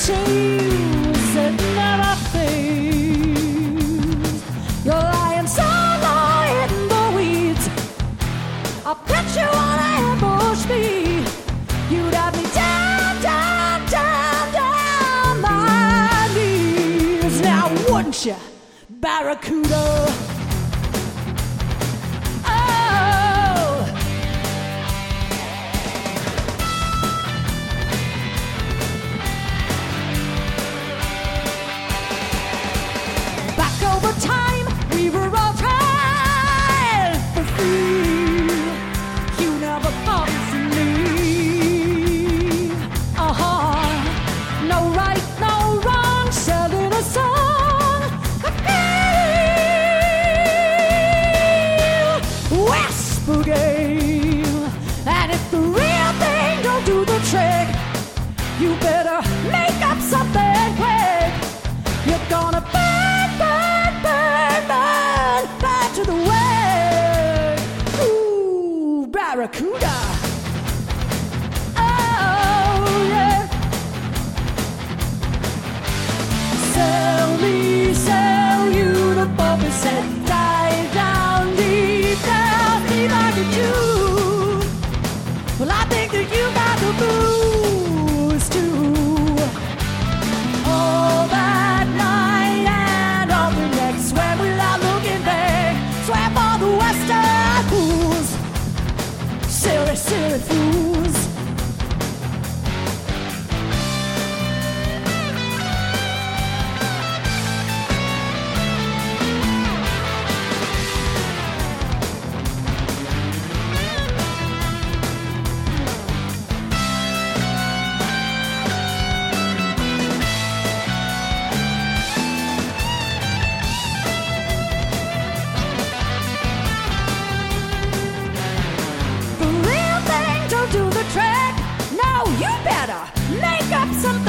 chains that never fade. You're lying so low in the weeds. I bet you wanna ambush me. You'd have me down, down, down, down my knees. Now wouldn't you, Barracuda? Over time, we were all trying for free. You never thought of me. No right, no wrong, selling a song. West Spooky. And if the real thing don't do the trick, you better make up something quick. You're gonna burn, burn, burn, burn, burn to the way. Ooh, Barracuda. Oh, yeah. Sell you the puppet set. Dive down, deep under you. Well, I think that you got the booze too. All that night and all the next, when we're out looking back, swam all the western fools, silly, silly fools. Do the trick. No, you better make up some